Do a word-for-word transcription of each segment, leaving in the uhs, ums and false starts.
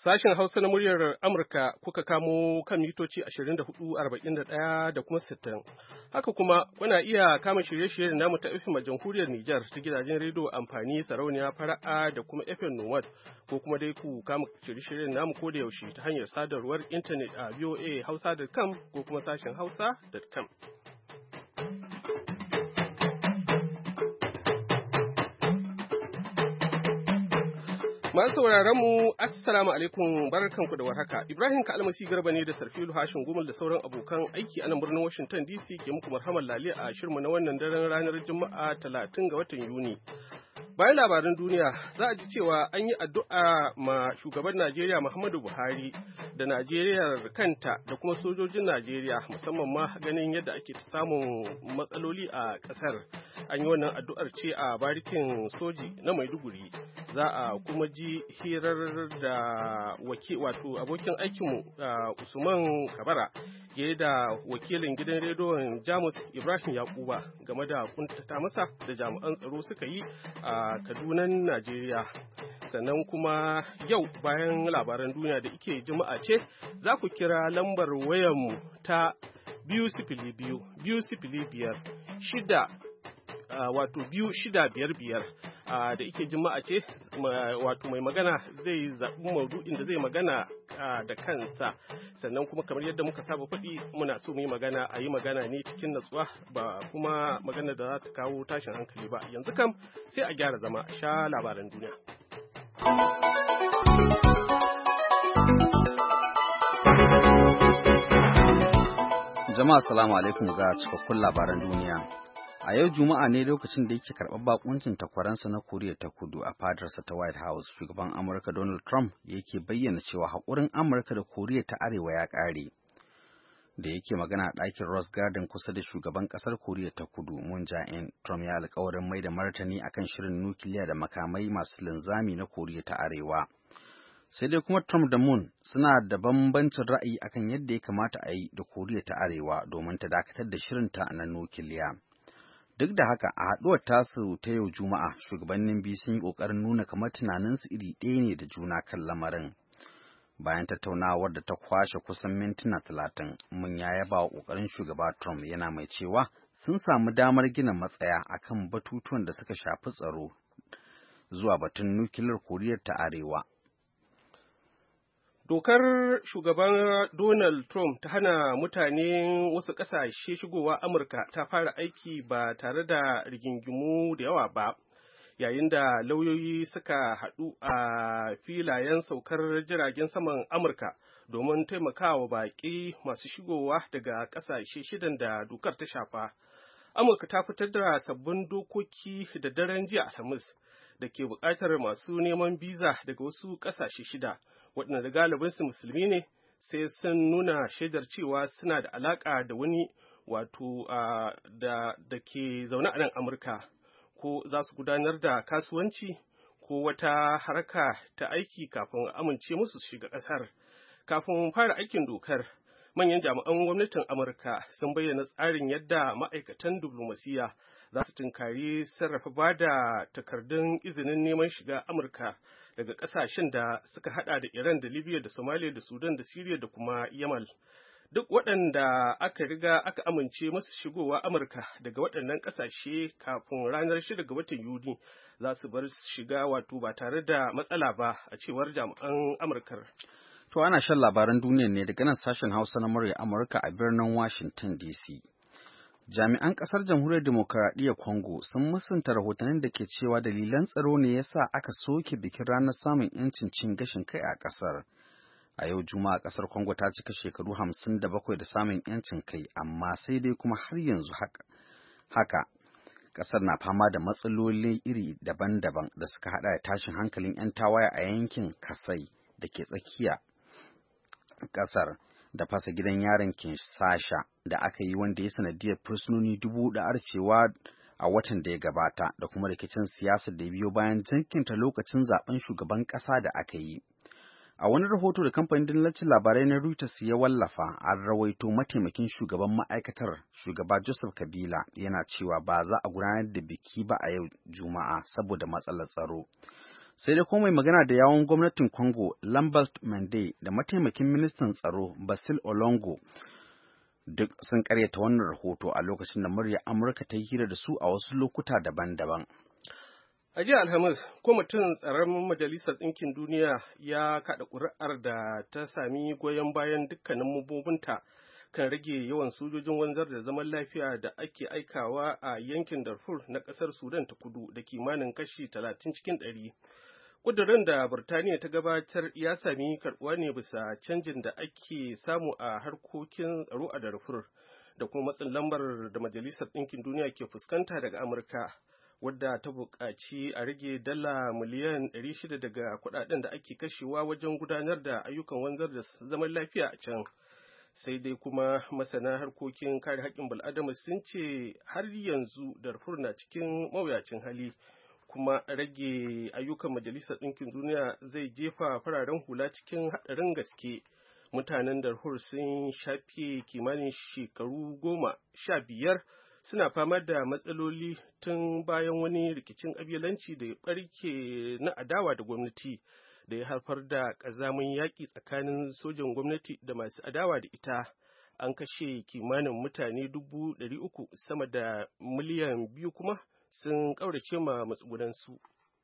Sashen Hausa na muryar Amurka kuka kamo kan mitoci ashirin da hudu, arba'in da ɗaya da kuma sittin. Haka kuma kuna iya kama shirye-shiryen namu ta F M a jamhuriyar Nijar ta gidajen rediyo amfani sarauniya fara'a da kuma F M Nomad ko kuma dai ku kama shirye-shiryen namu ko da yaushe ta hanyar sadarwar intanet a voa hausa dot com ko kuma sashen hausa dot com. Masu sauraron mu assalamu alaikum barkanku da warhaka. Ibrahim Kalmasi Garba ne da Sarfilu Hashin Gumal da sauran abokan aiki a nan birnin Washington D C ke muku marhaban lali a shirmu na wannan daren ranar Juma'a talatin ga watan Yuni. Bayan labaran duniya za a ji cewa an yi addu'a ma shugaban Najeriya Muhammadu Buhari da Najeriya kanta da kuma sojojin Najeriya musamman ma ganin yadda ake samun matsaloli a ƙasar. An yi wannan addu'ar ce a barikin soji na Maiduguri. Za a kuma ji hirar da waki wato abokin aikinmu Usman Kabara ya da wakilin gidan rediyon Jamus Ibrahim Yakuba game da kuntata masa da jami'an tsaro suka yi a Kadunan Najeriya. Sannan kuma yau bayan labaran duniya da ike juma'a ce za ku kira lambar wayanmu ta biyu sifili biyu biyu sifili biyar shida wato biyu shida biyar biyar da ike juma'a ce wato mai magana zai zaɓi maudu'in da zai magana da kansa. Sannan kuma kamar yadda muka saba faɗi muna so mu yi magana a yi magana ne cikin natsuwa ba kuma magana da za ta kawo tashin hankali ba. Yanzu kam sai a gyara zama sha labaran duniya. Jama'a assalamu alaikum ga cikakkun labaran duniya. A yau Juma'a ne lokacin da yake karɓar bakuncin takwaransa na Koriya ta Kudu a fadarsa ta White House, shugaban Amurka Donald Trump yake bayyana cewa haƙurin Amurka da Koriya ta Arewa ya ƙare. Da yake magana a ɗakin Rose Garden kusa da shugaban ƙasar Koriya ta Kudu, Moon Jae-in, Trump ya alƙawarin mai da martani akan shirin nukiliya da makamai masu linzami na Koriya ta Arewa. Sai dai kuma Trump da Moon suna da bambancin ra'ayi akan yadda ya kamata a yi da Koriya ta Arewa domin ta dakatar da shirinta na nukiliya. Duk da haka a haɗuwar tasu ta yau Juma'a, shugabannin biyu sun yi ƙoƙarin nuna kamar tunaninsu iri ɗaya ne da juna kan lamarin. Bayan tattaunawar da ta kwashe kusan mintuna talatin, mun ya yaba wa ƙoƙarin shugaba Trump yana mai cewa sun samu damar gina matsaya akan batutuwan da suka shafi tsaro zuwa batun nukiliyar Koriya ta Arewa. Dokar shugaban Donald Trump ta hana mutane wasu ƙasashe shigowa Amurka ta fara aiki ba tare da rigingimu da yawa ba, yayin da lauyoyi suka haɗu a filayen saukar jiragen saman Amurka domin taimakawa baƙi masu shigowa daga ƙasashe shidan da dokar ta shafa. Amurka ta fitar da sabbin dokoki da daren jiya Alhamis da ke buƙatar masu neman biza daga wasu ƙasashe shida, waɗanda galibinsu musulmi ne, sai sun nuna shaidar cewa suna da alaƙa da wani wato da da ke zaune a nan Amurka, ko za su gudanar da kasuwanci ko wata harka ta aiki kafin amince musu su shiga ƙasar. Kafin fara aikin dokar, manyan jami'an gwamnatin Amurka sun bayyana tsarin yadda ma'aikatan diplomasiya za su tunkari sarrafa ba da takardun izinin neman shiga Amurka daga ƙasashen da suka hada da Iran da Libya da Somalia da Sudan da Syria da kuma Yamal. Duk waɗanda aka riga aka amince masu shigowa Amurka daga waɗannan ƙasashe kafin ranar shida ga watan Yuni za su bar shiga wato ba tare da matsala ba, a cewar jami'an Amurkar. To ana shan labaran duniya ne daga nan sashen Hausa na murya Amurka a birnin Washington D C. Jami'an ƙasar Jamhuriyar Demokaradiyyar Congo sun musanta rahotannin da ke cewa dalilan tsaro ne yasa aka soke bikin ranar samun 'yancin cin gashin kai a ƙasar. A yau Juma'a ƙasar Congo ta cika shekaru hamsin da bakwai da samun 'yancin kai, amma sai dai kuma har yanzu haka. Haka, ƙasar na fama da matsaloli iri daban-daban da suka haɗa da tashin hankalin 'yan tawaye a yankin Kasai da ke tsakiya ƙasar, da fasa gidan yaron Kinshasa da aka yi wanda ya sanadiyar fursunoni dubu da arcewa a watan da ya gabata, da kuma rikicin siyasar da biyo bayan jinkinta lokacin zaben shugaban ƙasa da aka yi. A wani rahoto da kamfanin dillacin labarai na Reuters ya wallafa, an rawaito mataimakin shugaban ma'aikatar, shugaba Joseph Kabila, yana cewa ba za a gudanar da biki ba a yau Juma'a saboda matsalar tsaro. Sai dai kuma mai magana da yawon gwamnatin Congo Lambert Mende da mataimakin ministan tsaro Basil Olongo duk sun karyata wannan rahoto a lokacin da murya Amurka ta yi hira da su a wasu lokuta daban-daban. A jiya Alhamis, kwamitin tsaron Majalisar Ɗinkin Duniya ya kaɗa ƙuri'ar da ta sami goyon bayan dukkanin mambobinta kan rage yawan sojojin wanzar da zaman lafiya da ake aikawa a yankin Darfur na ƙasar Sudan ta kudu da kimanin kashi talatin cikin ɗari. Ƙudurin da Burtaniya ta gabatar ya sami karɓuwa ne bisa canjin da ake samu a harkokin tsaro a Darfur da kuma matsin lambar da Majalisar Ɗinkin Duniya ke fuskanta daga Amurka, wadda ta buƙaci a rage dala miliyan ɗari shida daga kuɗaɗen da ake kashewa wajen gudanar da ayyukan wanzar da zaman lafiya a can. Sai dai kuma masana harkokin kare haƙƙin bil'adama sun ce har yanzu Darfur na cikin mawuyacin hali, kuma rage ayyukan Majalisar Ɗinkin Duniya zai jefa fararen hula cikin haɗarin gaske. Mutanen Darfur sun shafe kimanin shekaru goma sha biyar suna fama da matsaloli tun bayan wani rikicin ƙabilanci da ya ɓarke na adawa da gwamnati da ya haifar da ƙazamin yaƙi tsakanin sojan gwamnati da masu adawa da ita. An kashe kimanin mutane dubu ɗari uku, sama da miliyan biyu kuma sun ƙaurace ma matsugunansu.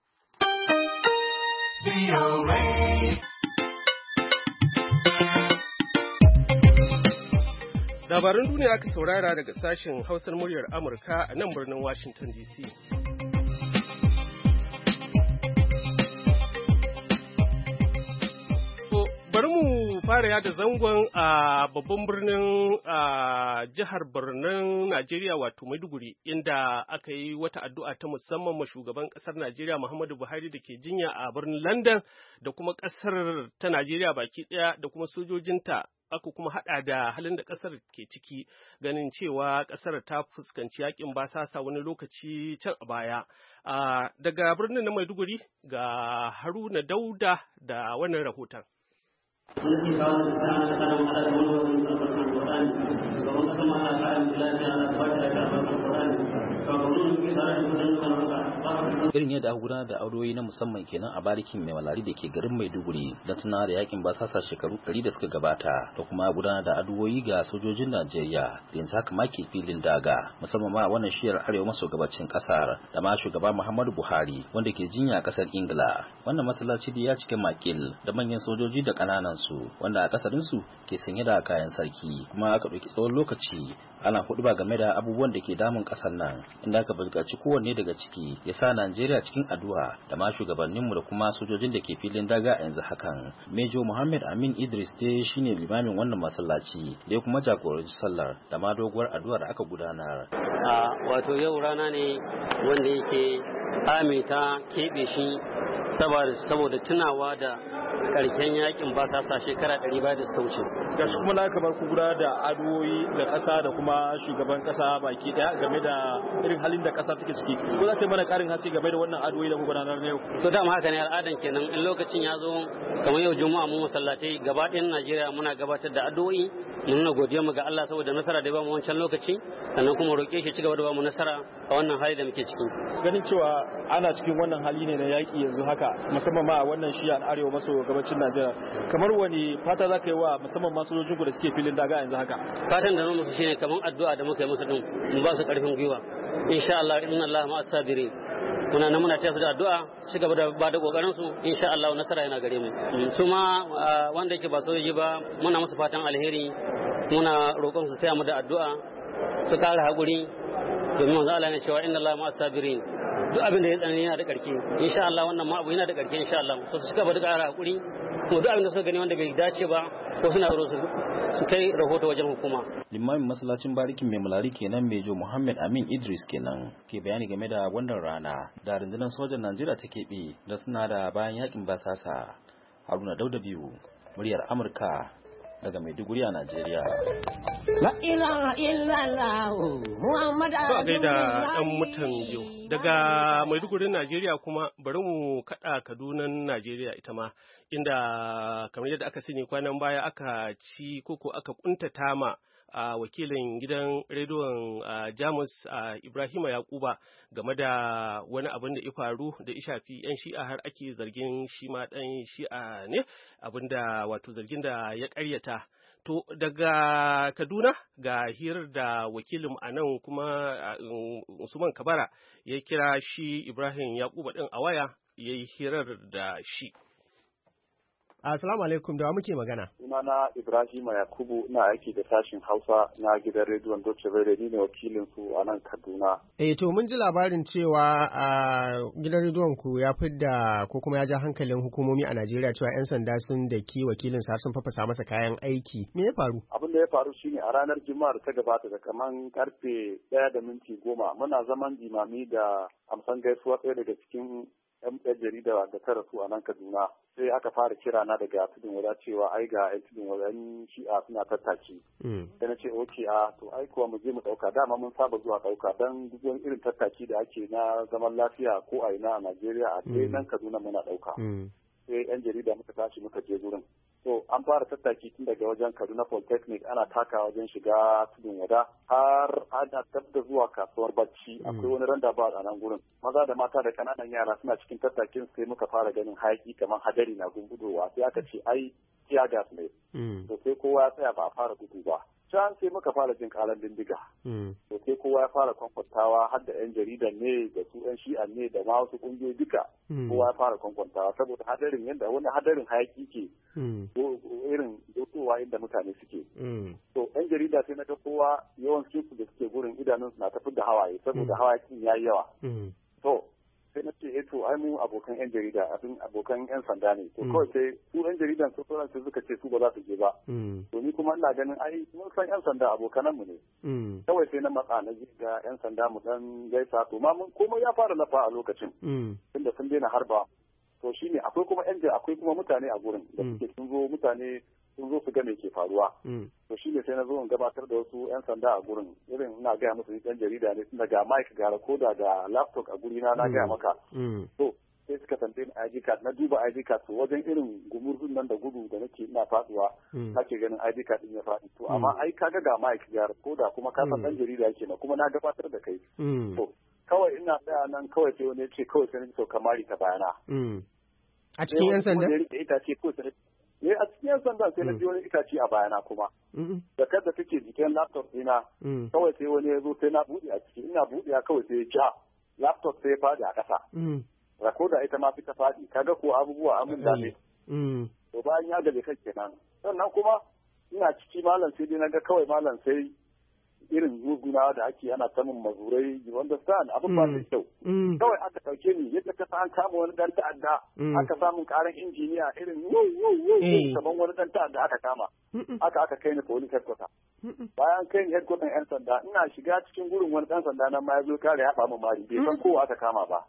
Labaran duniya aka saurara daga sashen Hausar muryar Amurka a nan birnin Washington D C. Bari mu fara yada zangon a babban birnin jihar Birnin Najeriya wato Maiduguri, inda aka yi wata addu'a ta musamman ma shugaban ƙasar Najeriya Muhammadu Buhari da ke jinya a birnin London da kuma ƙasar ta Najeriya baki ɗaya da kuma sojojinta. Aka kuma haɗa da halin da ƙasar ke ciki, ganin cewa ƙasar ta fuskanci yakin basasa wani lokaci can a baya. Daga birnin na Maiduguri ga Haruna Dauda da wannan rahoton. Irin yadda aka gudanar da auroyi na musamman kenan a barikin mai malari da ke garin Maiduguri don tuna da yakin basasa shekaru ɗari da suka gabata, da kuma gudanar da addu'o'i ga sojojin Najeriya da yanzu haka ma ke filin daga, musamman ma wannan shiyar arewa maso gabacin kasar, da ma shugaba Muhammadu Buhari wanda ke jinya a kasar Ingila. Wannan masallaci da ya cike makil da manyan sojoji da kananan su, wanda a kasarin su ke sanye da kayan sarki, kuma aka ɗauki tsawon lokaci ana huɗuba game da abubuwan da ke damun kasar nan, inda aka buƙaci kowanne daga ciki ya sa Najeriya cikin addu'a, da ma shugabanninmu da kuma sojojin da ke filin daga a yanzu hakan. Mejo Muhammad Amin Idris dai shine limamin wannan masallaci da ya kuma jagoranci sallar da ma doguwar addu'a da aka gudanar. A wato yau rana ne wanda yake amita keɓe shi saboda tunawa da karken yakin basasa shekara ɗari ba da suka wuce. Gashi kuma na kamar ku gudanar da addu'o'i ga ƙasa da kuma shugaban ƙasa baki ɗaya game da irin halin da ƙasa take ciki. Ko za ka yi mana ƙarin haske game da wannan addu'o'i da ku gudanar na yau? To dama haka ne al'adan kenan, in lokacin ya zo kamar yau Juma'a mu masallatai gaba ɗayan Najeriya muna gabatar da addu'o'i mu nuna godiyar mu ga Allah saboda nasara da ya ba mu wancan lokaci, sannan kuma roƙe shi ci gaba da ba mu nasara a wannan hali da muke ciki. Ganin cewa ana cikin wannan hali ne na yaƙi yanzu haka, musamman ma a wannan shiya arewa maso gabacin Najeriya, kamar wani fata za ka yi wa musamman masu sojojin ku da suke filin daga yanzu haka? Fatan da musu shine kamar addu'a da muka yi musu din, mu ba su karfin gwiwa. Insha Allah, inna Allah ma'as sabirin. Muna nan muna taya su da addu'a, ci gaba da ba da kokarin su, insha Allah nasara yana gare mu. Su ma wanda yake ba sojoji ba, muna musu fatan alheri, muna roƙon su taya mu da addu'a, su kare haƙuri, domin manzo Allah yana cewa inna Allah ma'as sabirin. Duk abin da ya tsanani yana da ƙarfi, insha Allah wannan ma abu yana da ƙarfi insha Allah. So su gaba da ƙara haƙuri, kuma duk abin da suka gani wanda bai dace ba ko suna tsoro su kai rahoto wajen hukuma. Limamin masallacin barikin mai mulari kenan Mejo Muhammad Amin Idris kenan ke bayani game da wannan rana da rundunar sojan Najeriya ta keɓe da suna da bayan yakin basasa. Haruna Dauda biyu, muryar Amurka daga Maiduguri a Najeriya. La ilaha illallah Muhammad Ba gaida ɗan mutan yau. Daga Maiduguri Najeriya kuma bari mu kaɗa Kaduna Najeriya ita ma, inda kamar yadda aka sani kwanan baya aka ci koko aka kuntata ma a wakilin gidan rediyon Jamus Ibrahima Yakuba game da wani abin da ya faru da ya shafi 'yan shi'a har ake zargin shi ma ɗan shi'a ne abin da wato zargin da ya ƙaryata. To daga Kaduna ga hirar da wakilin a nan kuma Usman Kabara ya kira shi Ibrahim Yakuba ɗin a waya ya yi hirar da shi. Assalamu alaikum, da wa muke magana? Sunana Ibrahim Yakubu, ina aiki da sashin Hausa na gidan rediyon Deutsche Welle, ni ne wakilin su a nan Kaduna. Eh to mun ji labarin cewa a gidan rediyon ku ya fidda ko kuma ya ja hankalin hukumomi a Najeriya cewa 'yan sanda sun daki wakilin sa sun fafasa masa kayan aiki. Me ya faru? Abin da ya faru shine a ranar Juma'a da ta gabata da kaman karfe ɗaya da minti goma muna zaman jimami da amsan gaisuwa ɗaya daga cikin yan jarida da ta rasu a nan Kaduna sai aka fara kira na daga tudun wada cewa ai ga yan tudun wada shi'a suna tattaki. Sai na ce oke a to ai kuwa mu je mu dauka dama mun saba zuwa dauka dan duk wani irin tattaki da ake na zaman lafiya ko a ina a Najeriya a dai nan Kaduna muna dauka. Sai yan jarida muka tashi muka je gurin. So an fara tattaki tun daga wajen Kaduna Polytechnic ana taka wajen shiga tudun wada har ana tabda zuwa kasuwar bacci akwai wani roundabout a nan gurin maza da mata da kananan yara suna cikin tattakin sai muka fara ganin hayaki kamar hadari na gungudowa sai aka ce ai tear gas ne to sai kowa ya tsaya ba a fara gudu ba can sai muka fara jin kalan bindiga to sai kowa ya fara kwankwantawa har da yan jaridan ne da su yan shi'an ne da ma wasu kungiyoyi duka kowa ya fara kwankwantawa saboda hadarin yadda wani hadarin hayaki ke irin dotowa inda mutane suke to yan jarida sai na ga kowa yawan su da suke gurin idanun na tafi da hawaye saboda hawakin yayi yawa to sai na ce eh to ai mu abokan yan jarida abin abokan yan sanda ne to kawai sai su yan jaridan su sauran su suka ce su ba za su je ba to ni kuma ina ganin ai mun san yan sanda abokanan mu ne kawai sai na matsa na ga yan sanda mu dan gaisa to ma mun komai ya fara lafa a lokacin tunda sun daina harba to shine akwai kuma yan akwai kuma mutane a gurin da suke sun zo mutane sun zo su ga me ke faruwa to shine sai na zo in gabatar da wasu yan sanda a gurin irin ina gaya musu yan jarida ne tunda ga mic ga recorder ga laptop a guri na na gaya maka to sai suka tambaye ni I D card na duba I D card to wajen irin gumurzun nan da gudu da nake ina faduwa nake ganin I D card din ya faɗi to amma ai kaga ga mic ga recorder kuma ka san dan jarida yake na kuma na gabatar da kai to kawai ina tsaya nan kawai sai wani ya ce kawai sai ni so kamari ta bayana a cikin yan sanda ita ce ko sai ne a cikin yan sanda sai na ji wani itace a bayana kuma da kada take jikin laptop dina kawai sai wani ya zo sai na buɗe a ciki ina buɗe kawai sai ya ja laptop sai ya faɗi a ƙasa rakoda ita ma fita faɗi kaga ko abubuwa amin da ne to bayan ya gaje kai kenan sannan kuma ina ciki malam sai dai na ga kawai malam sai irin gurguna da ake ana samun mazurai you understand abin ba da kyau kawai aka dauke ni yadda ka an kama wani dan ta'adda aka samun karan injiniya irin kaman wani dan ta'adda aka kama aka aka kai ni police headquarter bayan kai ni headquarter yan sanda ina shiga cikin gurin wani dan sanda nan ma ya zo kare ya mu mari bai san kowa aka kama ba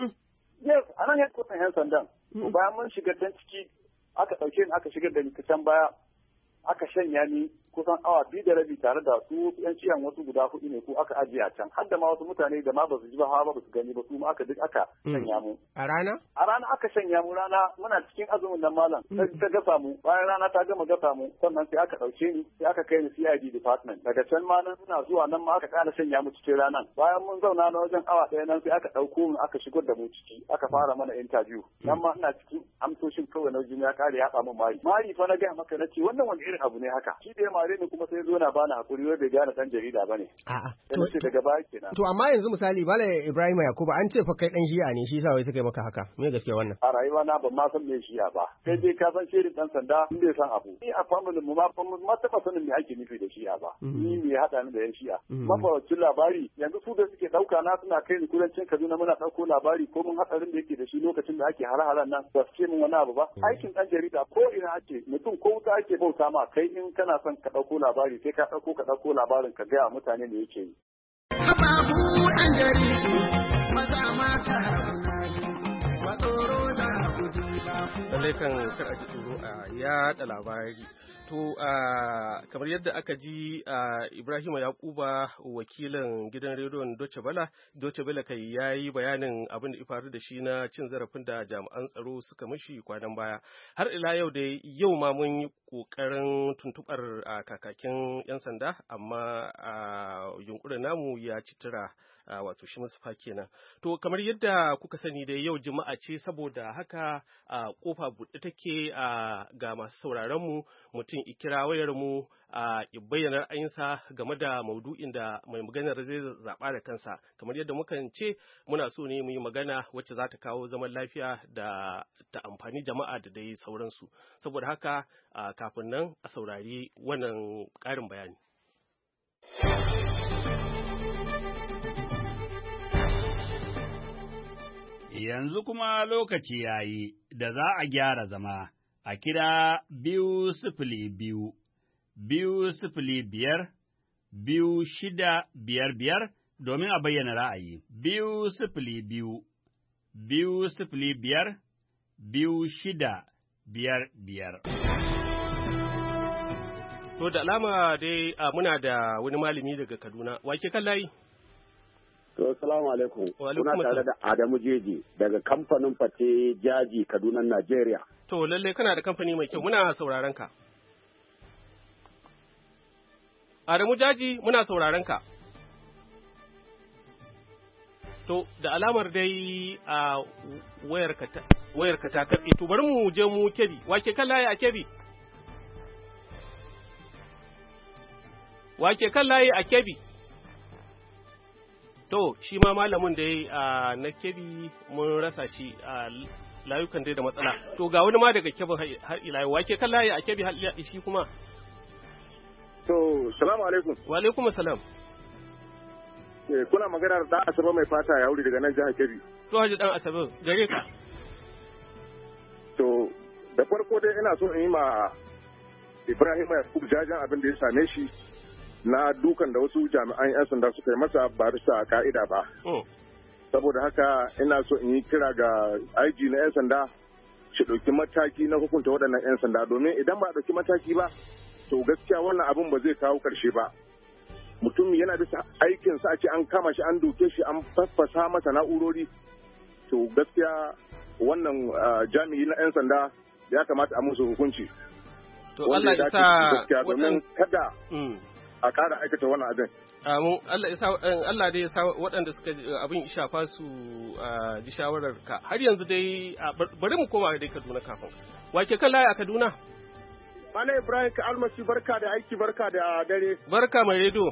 yes anan headquarter yan sandan bayan mun shiga dan ciki aka dauke ni aka shigar da ni can baya aka shanya ni kusan awa biyu da rabi tare da su yan ciyan wasu guda hudu ne ko aka ajiye a can har da ma wasu mutane da ma ba su ji ba hawa ba su gani ba su ma aka duk aka shanya mu a rana a rana aka shanya mu rana muna cikin azumin nan malam sai ta gasa mu bayan rana ta gama gasa mu sannan sai aka dauke ni sai aka kai ni C I D department daga can ma nan muna zuwa nan ma aka kara shanya mu cikin ranan bayan mun zauna na wajen awa ɗaya nan sai aka dauko mu aka shigar da mu ciki aka fara mana interview nan ma ina cikin amsoshin kawai na jini ya kare ya mu mari mari fa na ga maka na ce wannan wani irin abu ne haka shi da ya mare ni kuma sai zo na bani hakuri wai bai gane dan jarida bane a'a to ce daga baya kenan to amma yanzu misali bala Ibrahim Yakubu an ce fa kai dan shi'a ne shi yasa wai suka yi maka haka me gaskiya wannan a rayuwa na ban ma san me shi'a ba kai dai ka san shirin dan sanda in bai san abu ni a family mu ma ma taba sanin me ake nufi da shi'a ba ni me hada ni da yan shi'a mafawacin labari yanzu su da suke dauka na suna kai ni kudancin Kaduna muna dauko labari ko mun hatsarin da yake da shi lokacin da ake hare-haren nan ba su ce min wani abu ba aikin dan jarida ko ina ake mutum ko wuta ake bauta ma kai in kana son ka dauko labari sai ka dauko ka dauko labarin ka gaya mutane ne yake yi babu dan jaridu maza mata ba tsoro da kuji ba lallai kan kar a ji tsoro a yaɗa labari To, uh, kamar yadda aka ji uh, Ibrahima Yakuba wakilin gidan rediyon Deutsche Welle, Deutsche Welle kai ya yi bayanin abin da ya faru da shi na cin zarafin da jami'an tsaro suka mishi kwanan baya. Har ila yau da yau ma mun yi ƙoƙarin tuntuɓar uh, kakakin 'yan sanda, amma uh, yunkurin namu ya ci tura. Uh, wato shi Mustapha kenan. To kamar yadda kuka sani da yau Juma'a ce, saboda haka uh, kofa buɗe take uh, ga masu sauraron mu, mutum ikira wayar mu a uh, bayyana ra'ayinsa game da maudu'in da mai maganar zai zaɓa da kansa. Kamar yadda mukan ce muna so ne mu yi magana wacce za ta kawo zaman lafiya da ta amfani jama'a da dai sauransu. Saboda haka uh, kafin nan a saurari wannan ƙarin bayani. Yanzu kuma lokaci ya yi da za a gyara zama a kira biyu sifili biyu, biyu sifili biyar, biyu shida biyar biyar domin a bayyana ra'ayi. Biyu sifili biyu, biyu sifili biyar, biyu shida biyar biyar. To da alama dai muna da wani malami daga Kaduna. Wake kan layi? To, salamu alaikum. Kuna tare da Adamu Jeji daga kamfanin Fate Jaji Kaduna, Najeriya. To, lalle kana da kamfani mai kyau, muna sauraron ka. Adamu Jaji, muna sauraron ka. To, da alamar dai a wayarka ta wayarka ta katse. To, bari mu je mu Kebbi. Wake kan layi a Kebbi? Wake kan layi a Kebbi? To, shi ma malamin da ya na Kebbi mun rasa shi a layukan dai da matsala. To, ga wani ma daga Kebbi har ila yau. Wake kan layi a Kebbi har ila shi kuma? To, salamu alaikum. Wa alaikum salam. Eh, kuna magana da Asabe mai fata ya wuri daga nan jihar Kebbi. To, Haji dan Asabe, gare ka. To, da farko dai ina so in yi ma Ibrahim Yakubu jajan abin da ya same shi na dukan da wasu jami'an 'yan sanda suka yi masa ba bisa ka'ida ba. Saboda haka ina so in yi kira ga I G na 'yan sanda shi ɗauki mataki na hukunta waɗannan 'yan sanda, domin idan ba a ɗauki mataki ba to gaskiya wannan abin ba zai kawo ƙarshe ba. Mutum yana bisa aikinsa a ce an kama shi an doke shi an faffasa masa na'urori, to gaskiya wannan jami'i na 'yan sanda ya kamata a musu hukunci. To Allah ya sa domin kada a ƙara aikata wannan abin. Amin. Allah ya sa Allah dai ya sa waɗanda suka abin shafa su ji shawarar ka. Har yanzu dai bari mu koma dai Kaduna kafin. Wake kan layi a Kaduna? Malam Ibrahim ka almasi, barka da aiki, barka da dare. Barka mai rediyo.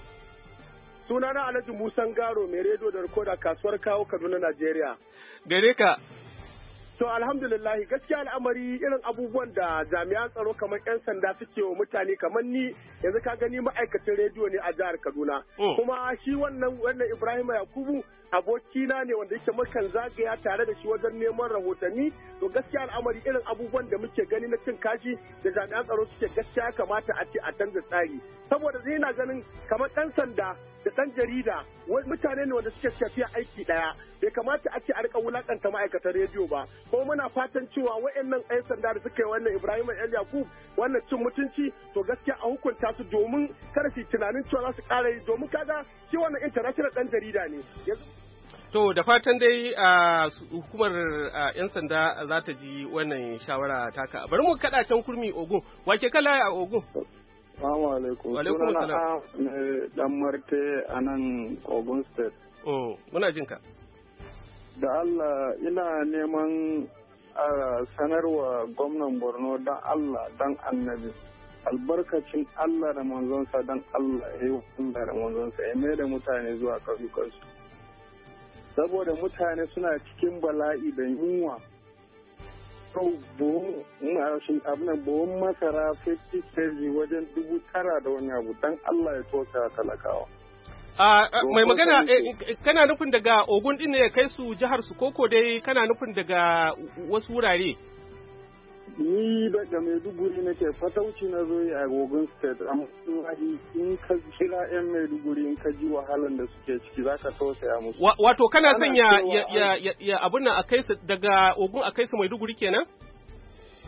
Sunana Alhaji Musan Garo mai rediyo da rikoda kasuwar Kawo Kaduna, Najeriya. Gare ka. To alhamdulillah, gaskiya al'amari irin abubuwan da jami'an tsaro kamar 'yan sanda suke wa mutane, kamar ni yanzu ka gani ma'aikacin rediyo ne a jihar Kaduna. Kuma shi wannan wannan Ibrahim Yakubu abokina ne wanda yake mukan zagaya tare da shi wajen neman rahotanni. To gaskiya al'amari irin abubuwan da muke gani na cin kashi da jami'an tsaro suke, gaskiya kamata a ce a canza tsari. Saboda zai na ganin kamar ɗan sanda da ɗan jarida mutane ne wanda suke tafiya aiki ɗaya. Bai kamata a ce a rika wulakanta ma'aikatan rediyo ba. Kuma muna fatan cewa wa'annan 'yan sanda da suka yi wannan Ibrahim El Yakub wannan cin mutunci, to gaskiya a hukunta su domin kada su tunanin cewa za su ƙara yi, domin kaga shi wannan international ɗan jarida ne. To da fatan dai a hukumar 'yan sanda za ta ji wannan shawara taka. Bari mu kaɗa can kurmi Ogun. Wake kala a Ogun? Assalamu alaikum. Wa alaikum salam. Dan Marte a nan Ogun State. Oh, muna jin ka. Da Allah ina neman a sanarwa gwamnan Borno dan Allah dan Annabi. Albarkacin Allah da manzonsa dan Allah ya yi wanda da manzonsa ya mai da mutane zuwa ƙauyukansu. Saboda mutane suna cikin bala'i da yunwa. Sau buhun abinan buhun masara fifty kg wajen dubu tara da wani abu dan Allah ya tosa talakawa. Mai magana kana nufin daga Ogun din ne ya kai su jihar su koko dai kana nufin daga wasu wurare? Ni daga Maiduguri nake, fatauci na zo a Ogun State, amma in ka kira 'yan Maiduguri in ka ji wahalan da suke ciki za ka tausaya musu. Wato kana son ya abin nan a kai su daga Ogun a kai su Maiduguri kenan?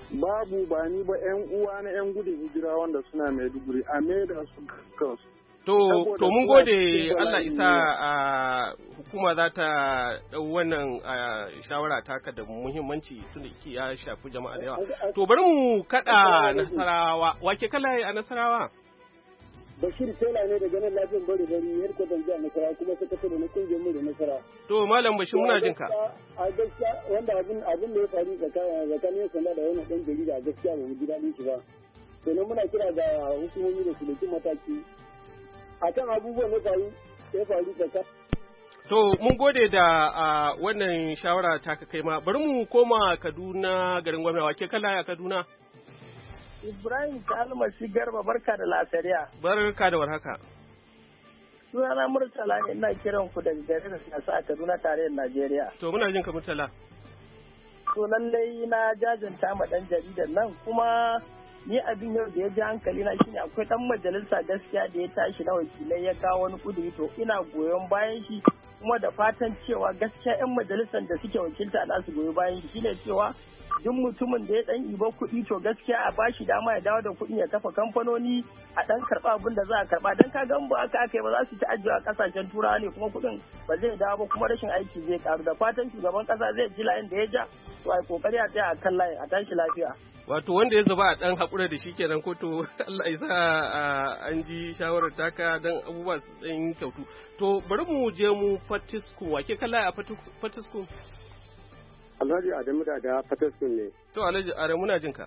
babu ba ni ba yan uwa na yan gudun hijira wanda suna Maiduguri a maida su kansu. To, to mun gode Allah isa a hukuma za ta ɗau wannan shawara taka da muhimmanci tun da ya shafi jama'a da yawa. To bari mu kaɗa Nasarawa, wake kala a Nasarawa? Bashir Tela ne daga nan lafiyan bari bari har kwatar jihar Nasarawa kuma sakatare na kungiyar mu da Nasara. To Malam Bashir muna jin ka. A gaskiya wanda abin abin da ya faru tsakanin sanda da wani ɗan jarida a gaskiya ba mu ji daɗin shi ba. Sannan muna kira ga hukumomi da su dauki mataki akan abubuwan da faru ya faru tsakanin. To mun gode da wannan shawara ta ka kai ma bari mu koma Kaduna garin gwamna wake kala a Kaduna. Ibrahim Kalmasi Garba barka da lasariya. Barka da warhaka. Sunana Murtala ne ina kiran ku daga garin siyasa a Kaduna tarayyar Najeriya. To muna jin ka Murtala. To lallai na jajanta ma dan jaridar nan kuma ni abin yau da ya ji hankali na shine akwai dan majalisa gaskiya da ya tashi na wakilai ya kawo wani kuduri to ina goyon bayan shi kuma da fatan cewa gaskiya yan majalisar da suke wakilta na su goyi bayan shi shine cewa duk mutumin da ya dan iba kuɗi to gaskiya a bashi dama ya dawo da kuɗin ya kafa kamfanoni a dan karɓa abin da za a karɓa dan ka gan ba aka aka yi ba za su ci ajiya a kasashen turawa ne kuma kuɗin ba zai dawo ba kuma rashin aiki zai karu da fatan shugaban kasa zai ji layin da ya ja to ai kokari a tsaya a kan layin a tashi lafiya. Wato wanda ya zuba a ɗan haƙura da shi kenan ko to Allah ya sa an ji shawarar taka don abubuwa su ɗan kyautu. To bari mu je mu Fatiskum wake kalla a Fatiskum. Alhaji Adamu da da Fatiskum ne. To Alhaji Adamu muna jin ka.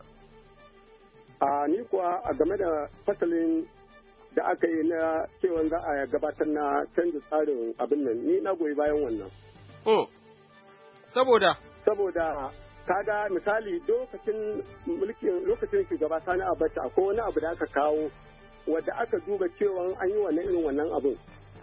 A ni kuwa a game da fasalin da aka yi na cewa za a gabatar na canza tsarin abin nan ni na goyi bayan wannan. Oh. Saboda? Saboda kaga misali lokacin mulkin lokacin shugaba Sani Abacha akwai wani abu da aka kawo wadda aka duba cewa an yi wannan irin wannan abin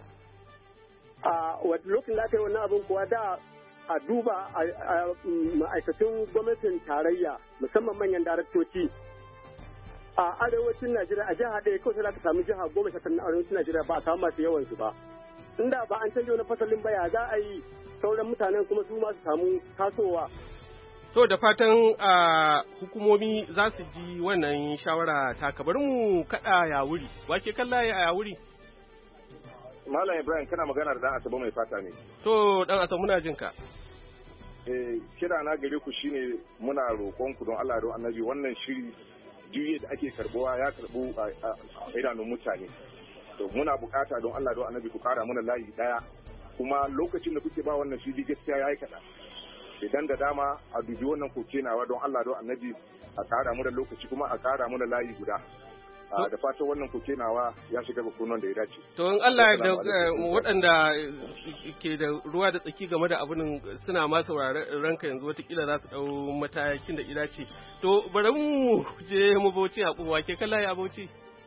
a wadda lokacin da aka yi wannan abin kuwa da a duba a ma'aikatan gwamnatin tarayya musamman manyan daraktoci a arewacin Najeriya a jiha ɗaya kawai sai aka samu jiha goma sha tara na arewacin Najeriya ba a samu masu yawan su ba inda ba an canza wani fasalin baya za a yi sauran mutanen kuma su ma su samu tasowa. To da fatan a hukumomi za su ji wannan shawara ta ka bari mu kaɗa ya wuri. Wake kalla ya ya wuri? Malam Ibrahim kana magana da dan Asabe mai fata ne. To dan Asabe muna jin ka. Eh kira na gare ku shine muna roƙon ku don Allah don Annabi wannan shiri juye da ake karbuwa ya karbu a idanun mutane. To muna bukata don Allah don Annabi ku kara mana layi daya kuma lokacin da kuke ba wannan shiri gaskiya yayi kaɗan. Idan da dama a dubi wannan koke nawa don Allah don Annabi a kara mu da lokaci kuma a kara mu da layi guda. Da fatan wannan koke nawa ya shiga bakunan da ya dace. To in Allah da waɗanda ke da ruwa da tsaki game da abin suna ma sauraron ranka yanzu watakila za su ɗau matakin da ya dace. To bari mu je mu Bauchi a kuma ke kalla ya Bauchi.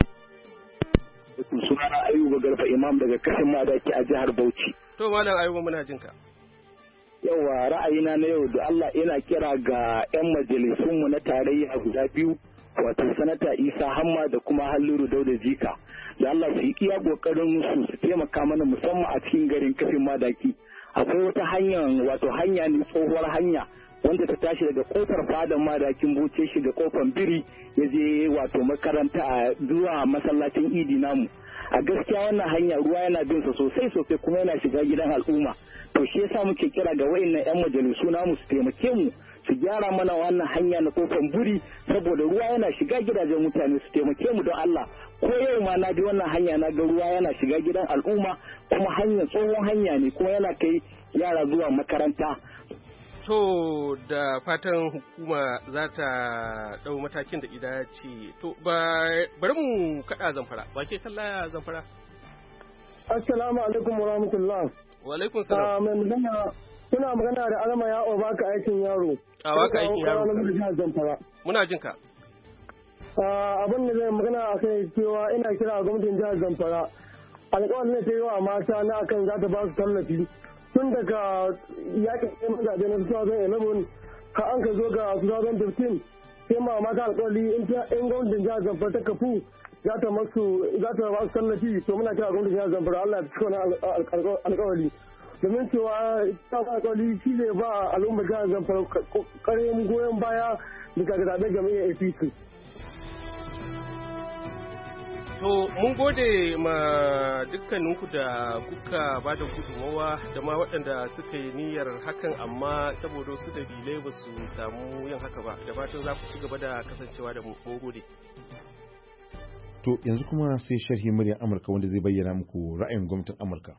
Sunana Ayuba Garba Imam daga kashin Madaki a jihar Bauchi. To Malam Ayuba muna jinka. Yawa ra'ayina na yau da Allah yana kira ga 'yan majalisunmu na tarayya guda biyu wato sanata Isa Hamma da kuma Halliru Dauda Jika da Allah su yi iya kokarin su su taimaka mana musamman a cikin garin kafin Madaki akwai wata hanya wato hanya ne tsohuwar hanya wanda ta tashi daga kofar fadan Madakin Buce shi da kofar Biri ya je wato makaranta a zuwa masallacin Idi namu a gaskiya wannan hanya ruwa yana bin sa sosai sosai kuma yana shiga gidan al'umma to shi yasa muke kira ga wayannan yan majalisu namu su taimake mu su gyara mana wannan hanya na kofan buri saboda ruwa yana shiga gidajen mutane su taimake mu don Allah ko yau ma na bi wannan hanya na ga ruwa yana shiga gidan al'umma kuma hanya tsohon hanya ne kuma yana kai yara zuwa makaranta. To da fatan hukuma za ta ɗau matakin da ida ce. To bari mu kaɗa Zamfara. Ba ke kalla Zamfara? Assalamu alaikum wa rahmatullah. Wa alaikum salam. Mai magana kuna magana da Alama ya o baka aikin yaro. A baka aikin yaro. Muna jin ka. Abin da zai magana a kai cewa ina kira gwamnatin jihar Zamfara. Alƙawarin da ta yi wa mata na akan za ta ba su tallafi. Tun daga yakin neman zaɓe na two thousand eleven ka an ka zo ga two thousand fifteen sai ma mata alƙawari in gwamnatin jihar Zamfara ta kafu za ta masu za ta ba su tallafi to muna kira gwamnatin jihar Zamfara Allah ya cika wani alƙawari. domin cewa ta ba kwali shi ne ba al'ummar jihar Zamfara ƙarin goyon baya daga zaɓen jami'ar A P C. To mun gode ma dukkaninku da kuka ba da gudunmawa da ma waɗanda suka yi niyyar hakan amma saboda wasu dalilai ba su samu yin haka ba, da fatan za ku ci gaba da kasancewa da mu. Mun gode. To yanzu kuma sai sharhi muryar Amurka wanda zai bayyana muku ra'ayin gwamnatin Amurka.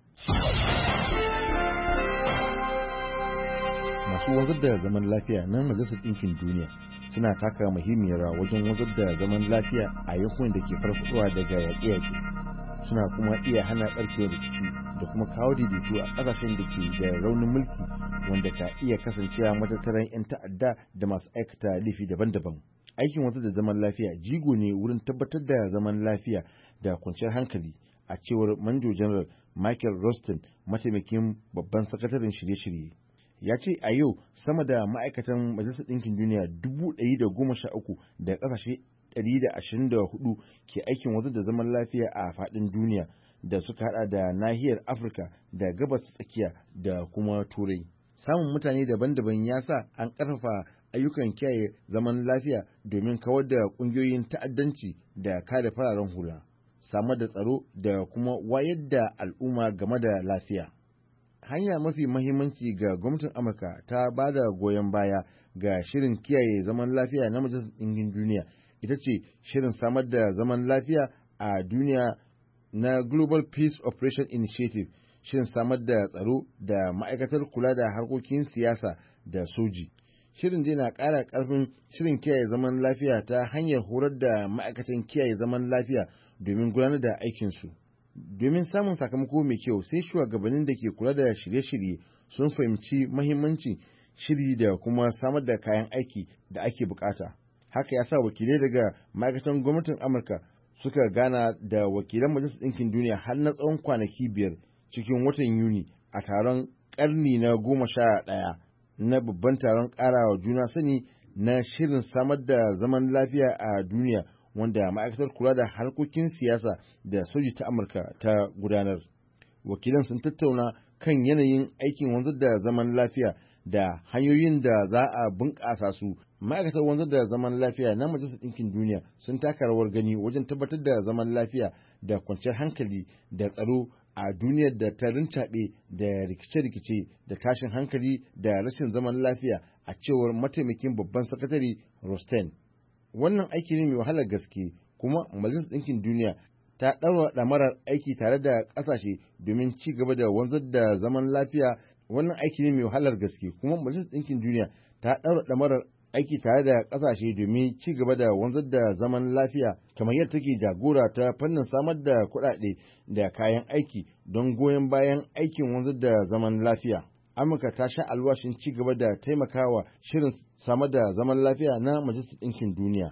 Masu wanzar da zaman lafiya na Majalisar Ɗinkin Duniya suna taka muhimmiyar rawa wajen wanzar da zaman lafiya a yankunan da ke farfadowa daga yaƙe-yaƙe. Suna kuma iya hana ɓarkewar rikici da kuma kawo daidaito a ƙasashen da ke da raunin mulki wanda ka iya kasancewa matattaran 'yan ta'adda da masu aikata laifi daban-daban. Aikin wanzar da zaman lafiya jigo ne wurin tabbatar da zaman lafiya da kwanciyar hankali, a cewar Manjo General Michael Rostin, mataimakin babban sakataren shirye-shirye. Ya ce a yau sama da ma'aikatan Majalisar Ɗinkin Duniya dubu ɗari da goma sha uku da ƙasashe ɗari da ashirin da hudu ke aikin wanzar da zaman lafiya a faɗin duniya da suka haɗa da nahiyar Afirka da gabas tsakiya da kuma Turai. Samun mutane daban-daban ya sa an ƙarfafa ayyukan kiyaye zaman lafiya domin kawar da ƙungiyoyin ta'addanci da kare fararen hula, samar da tsaro da kuma wayar da al'umma game da lafiya. Hanya mafi mahimmanci ga gwamnatin Amurka ta ba da goyon baya ga shirin kiyaye zaman lafiya na Majalisar Ɗinkin Duniya ita ce shirin samar da zaman lafiya a duniya na Global Peace Operation Initiative, shirin samar da tsaro da ma'aikatar kula da harkokin siyasa da soji. Shirin dai na ƙara ƙarfin shirin kiyaye zaman lafiya ta hanyar horar da ma'aikatan kiyaye zaman lafiya domin gudanar da aikinsu. Domin samun sakamako mai kyau sai shugabannin da ke kula da shirye-shirye sun fahimci mahimmancin shiri da kuma samar da kayan aiki da ake bukata. Haka ya sa wakilai daga ma'aikatan gwamnatin Amurka suka gana da wakilan Majalisar Ɗinkin Duniya har na tsawon kwanaki biyar cikin watan Yuni a taron ƙarni na goma sha ɗaya na babban taron ƙarawa juna sani na shirin samar da zaman lafiya a duniya wanda ma'aikatar kula da harkokin siyasa da soji ta Amurka ta gudanar. Wakilan sun tattauna kan yanayin aikin wanzar da zaman lafiya da hanyoyin da za a bunƙasa su. Ma'aikatar wanzar da zaman lafiya na Majalisar Ɗinkin Duniya sun taka rawar gani wajen tabbatar da zaman lafiya da kwanciyar hankali da tsaro a duniyar da ta rintaɓe da rikice-rikice da tashin hankali da rashin zaman lafiya, a cewar mataimakin babban sakatare Rosten. Wannan aiki ne mai wahalar gaske, kuma Majalisar Ɗinkin Duniya ta ɗaura ɗamarar aiki tare da ƙasashe domin ci gaba da wanzar da zaman lafiya. Wannan aiki ne mai wahalar gaske, kuma Majalisar Ɗinkin Duniya ta ɗaura ɗamarar aiki tare da ƙasashe domin ci gaba da wanzar da zaman lafiya, kamar yadda take jagora ta fannin samar da kuɗaɗe da kayan aiki don goyon bayan aikin wanzar da zaman lafiya. Amurka ta sha alwashin ci gaba da taimakawa shirin samar da zaman lafiya na Majalisar Ɗinkin Duniya.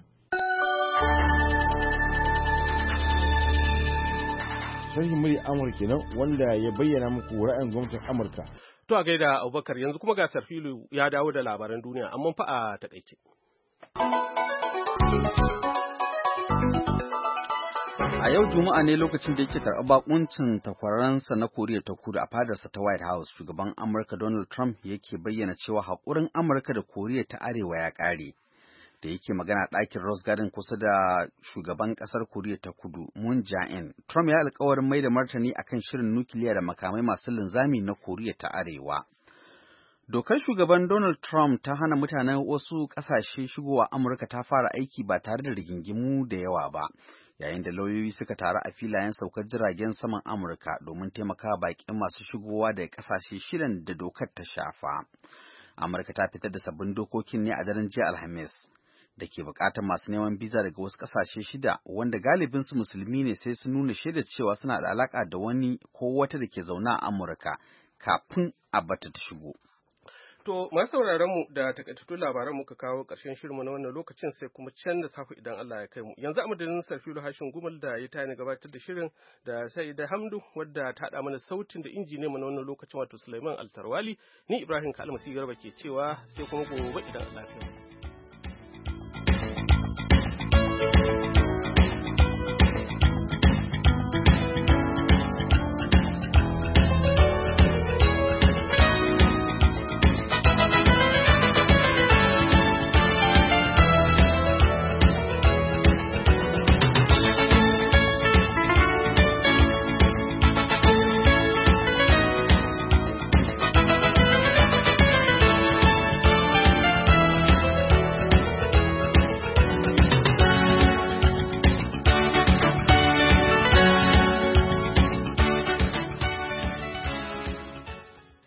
Sharhin murya Amurka kenan wanda ya bayyana muku ra'ayin gwamnatin Amurka. To a gaida Abubakar, yanzu kuma ga Sarfilu ya dawo da labaran duniya amma fa a takaice. A yau Juma'a ne lokacin da yake karɓar bakuncin takwaransa na Koriya ta Kudu a fadarsa ta White House, shugaban Amurka Donald Trump yake bayyana cewa haƙurin Amurka da Koriya ta Arewa ya ƙare. Da yake magana ɗakin Rose Garden kusa da shugaban ƙasar Koriya ta Kudu, Moon Jae-in, Trump ya alƙawarin mai da martani akan shirin nukiliya da makamai masu linzami na Koriya ta Arewa. Dokar shugaban Donald Trump ta hana mutanen wasu ƙasashe shigowa Amurka ta fara aiki ba tare da rigingimu da yawa ba, yayin da lauyoyi suka taru a filayen saukar jiragen saman Amurka domin taimakawa baƙin masu shigowa daga ƙasashe shidan da dokar ta shafa. Amurka ta fitar da sabbin dokokin ne a daren jiya Alhamis, da ke buƙatar masu neman biza daga wasu ƙasashe shida wanda galibinsu musulmi ne sai su nuna shaidar cewa suna da alaƙa da wani ko wata da ke zaune a Amurka kafin a bata ta shigo. To, masu sauraron mu da takaitattun labaran muka kawo ƙarshen shirinmu na wannan lokacin sai kuma can da safe idan Allah ya kai mu. Yanzu a madadin Sarfilu Hashin Gumal da ya tani gabatar da shirin da sai da Hamdu wadda ta haɗa mana sautin da injiniya mu na wannan lokacin wato Sulaiman Altarwali, ni Ibrahim Kalmasi Garba ke cewa sai kuma gobe idan Allah ya kai mu.